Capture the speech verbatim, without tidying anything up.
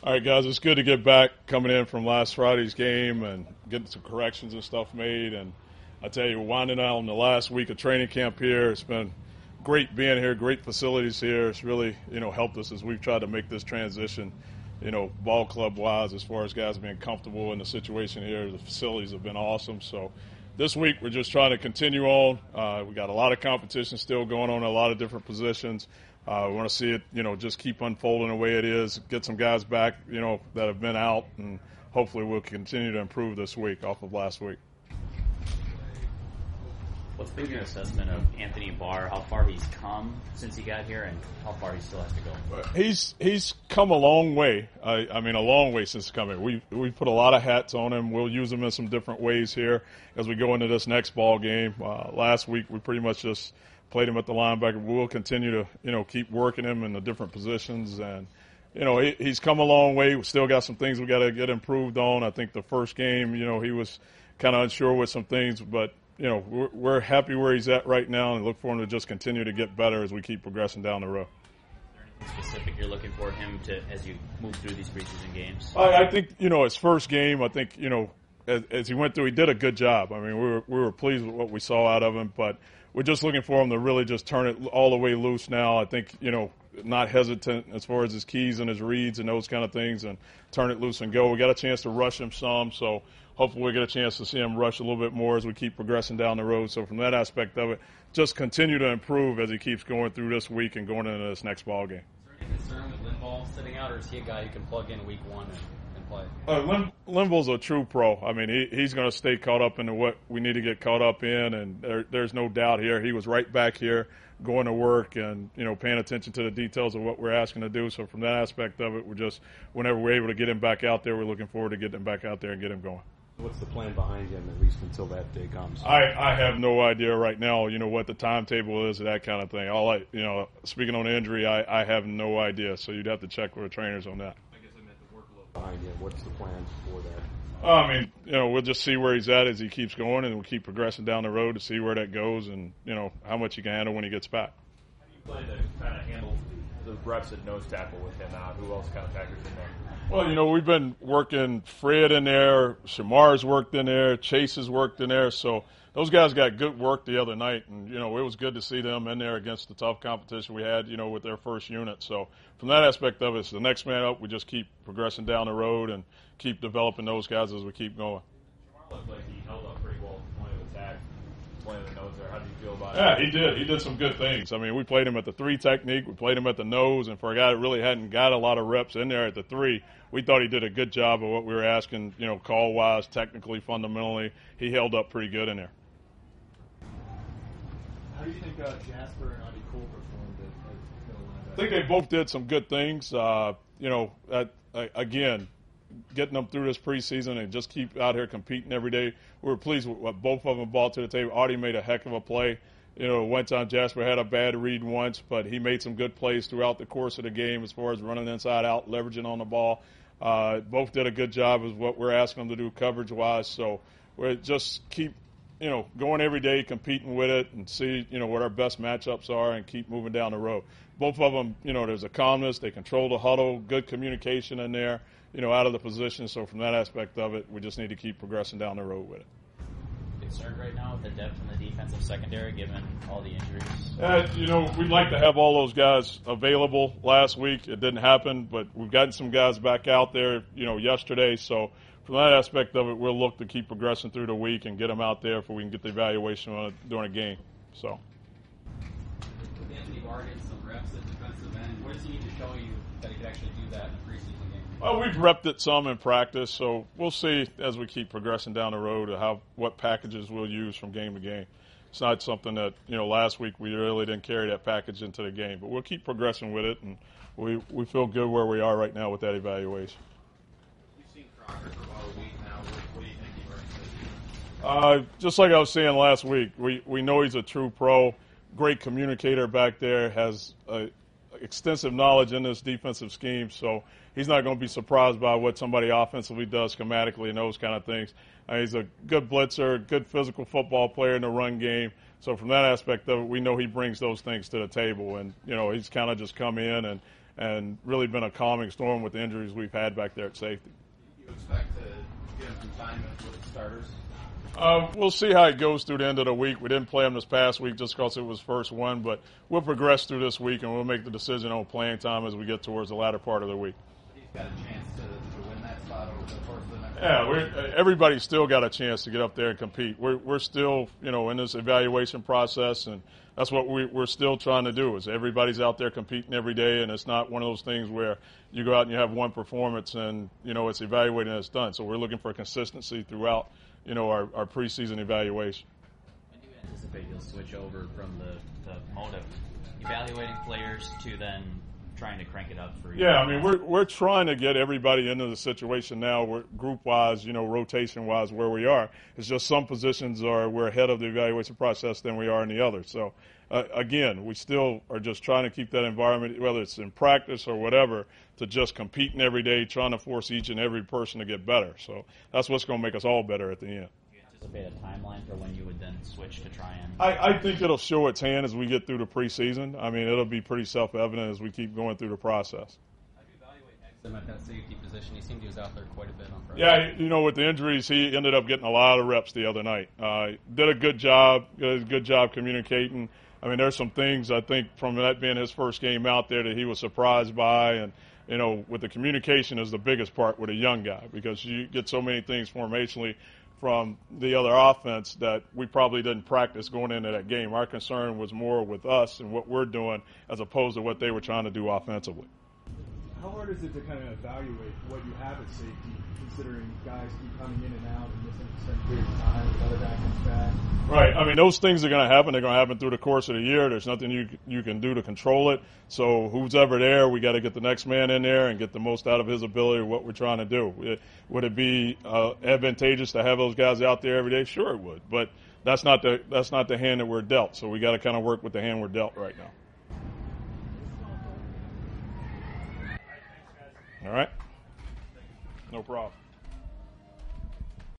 All right, guys, it's good to get back coming in from last Friday's game and getting some corrections and stuff made. And I tell you, winding down the last week of training camp here, it's been great being here, great facilities here. It's really, you know, helped us as we've tried to make this transition, you know, ball club-wise, as far as guys being comfortable in the situation here. The facilities have been awesome. So this week we're just trying to continue on. Uh, we got a lot of competition still going on in a lot of different positions. Uh, we want to see it, you know, just keep unfolding the way it is, get some guys back, you know, that have been out, and hopefully we'll continue to improve this week off of last week. What's been your assessment of Anthony Barr, how far he's come since he got here, and how far he still has to go? He's he's come a long way. I, I mean, a long way since coming. We we put a lot of hats on him. We'll use him in some different ways here as we go into this next ball game. Uh, last week we pretty much just played him at the linebacker. We'll continue to, you know, keep working him in the different positions. And, you know, he, he's come a long way. We still got some things we got to get improved on. I think the first game, you know, he was kind of unsure with some things. But, you know, we're, we're happy where he's at right now and look for him to just continue to get better as we keep progressing down the road. Is there anything specific you're looking for him to as you move through these preseason games? I, I think, you know, his first game, I think, you know, as, as he went through, he did a good job. I mean, we were, we were pleased with what we saw out of him. But we're just looking for him to really just turn it all the way loose now. I think, you know, not hesitant as far as his keys and his reads and those kind of things, and turn it loose and go. We got a chance to rush him some, so hopefully we get a chance to see him rush a little bit more as we keep progressing down the road. So from that aspect of it, just continue to improve as he keeps going through this week and going into this next ball game. Is there any concern with Linval sitting out, or is he a guy you can plug in week one and play? Uh, Lim- Linval's a true pro. I mean, he, he's going to stay caught up into what we need to get caught up in, and there, there's no doubt here. He was right back here going to work and, you know, paying attention to the details of what we're asking to do. So from that aspect of it, we're just, whenever we're able to get him back out there, we're looking forward to getting him back out there and get him going. What's the plan behind him, at least until that day comes? I, I have no idea right now, you know, what the timetable is, that kind of thing. All I, you know, speaking on injury, I, I have no idea. So you'd have to check with the trainers on that. Behind him, what's the plan for that? I mean, you know, we'll just see where he's at as he keeps going, and we'll keep progressing down the road to see where that goes, and you know how much he can handle when he gets back. How do you plan to kind of handle the reps at nose tackle with him out? Who else kind of factors in there? Well, you know, we've been working Fred in there, Shamar's worked in there, Chase has worked in there, so those guys got good work the other night, and, you know, it was good to see them in there against the tough competition we had, you know, with their first unit. So from that aspect of it, it's the next man up. We just keep progressing down the road and keep developing those guys as we keep going. Shamar looked like he held up pretty well at the point of attack, point of the nose there. How do you feel about yeah, it? Yeah, he did. He did some good things. I mean, we played him at the three technique. We played him at the nose, and for a guy that really hadn't got a lot of reps in there at the three, we thought he did a good job of what we were asking, you know, call-wise, technically, fundamentally. He held up pretty good in there. How do you think uh, Jasper and Audie Cole performed at, at middle linebacker? I think they both did some good things. Uh, you know, at, uh, again, getting them through this preseason and just keep out here competing every day. We were pleased with what both of them brought to the table. Audie made a heck of a play. You know, one time Jasper had a bad read once, but he made some good plays throughout the course of the game as far as running inside out, leveraging on the ball. Uh, both did a good job of what we're asking them to do coverage-wise. So we just keep, you know, going every day, competing with it, and see, you know, what our best matchups are and keep moving down the road. Both of them, you know, there's a calmness. They control the huddle, good communication in there, you know, out of the position. So from that aspect of it, we just need to keep progressing down the road with it. Concerned right now with the depth in the defensive secondary, given all the injuries? Uh, you know, we'd like to have all those guys available last week. It didn't happen, but we've gotten some guys back out there, you know, yesterday. So from that aspect of it, we'll look to keep progressing through the week and get them out there so we can get the evaluation on it during a game. So. With Anthony Barr getting some reps at defensive end, what does he need to show you that he could actually do that in a preseason game? Well, we've repped it some in practice, so we'll see as we keep progressing down the road how what packages we'll use from game to game. It's not something that, you know, last week we really didn't carry that package into the game, but we'll keep progressing with it, and we we feel good where we are right now with that evaluation. You've seen Crocker for about a week now. What, what do you think he brings to the Uh, just like I was saying last week, we, we know he's a true pro, great communicator back there, has a, extensive knowledge in this defensive scheme, so he's not going to be surprised by what somebody offensively does schematically and those kind of things. Uh, he's a good blitzer, good physical football player in the run game. So from that aspect of it, we know he brings those things to the table. And, you know, he's kind of just come in and, and really been a calming storm with the injuries we've had back there at safety. You expect to get him some time with the starters? Uh, we'll see how it goes through the end of the week. We didn't play him this past week just because it was first one, but we'll progress through this week and we'll make the decision on playing time as we get towards the latter part of the week. He's got a chance to, to win that spot over the course of the next Yeah, we're, everybody's still got a chance to get up there and compete. We're we're still, you know, in this evaluation process, and that's what we, we're still trying to do. Is everybody's out there competing every day, and it's not one of those things where you go out and you have one performance and you know it's evaluated and it's done. So we're looking for consistency throughout, you know, our, our preseason evaluation. When do you anticipate you'll switch over from the, the mode of evaluating players to then trying to crank it up for you? Yeah, I mean, we're we're trying to get everybody into the situation now, where group-wise, you know, rotation-wise, where we are. It's just some positions are we're ahead of the evaluation process than we are in the others. So, uh, again, we still are just trying to keep that environment, whether it's in practice or whatever, to just competing every day, trying to force each and every person to get better. So that's what's going to make us all better at the end. Do you anticipate a timeline for when you would then switch to try and... I, I think it'll show its hand as we get through the preseason. I mean, it'll be pretty self-evident as we keep going through the process. How do you evaluate Exum at that safety position? He seemed he was out there quite a bit on Friday. Yeah, you know, with the injuries, he ended up getting a lot of reps the other night. Uh, did a good job, did a good job communicating. I mean, there's some things I think from that being his first game out there that he was surprised by, and you know, with the communication is the biggest part with a young guy, because you get so many things formationally from the other offense that we probably didn't practice going into that game. Our concern was more with us and what we're doing as opposed to what they were trying to do offensively. How hard is it to kind of evaluate what you have at safety, considering guys keep coming in and out and missing a certain period of time, another guy comes back? Right. I mean, those things are going to happen. They're going to happen through the course of the year. There's nothing you you can do to control it. So who's ever there, we got to get the next man in there and get the most out of his ability of what we're trying to do. It, would it be uh, advantageous to have those guys out there every day? Sure it would. But that's not the that's not the hand that we're dealt. So we got to kind of work with the hand we're dealt right now. All right. No problem.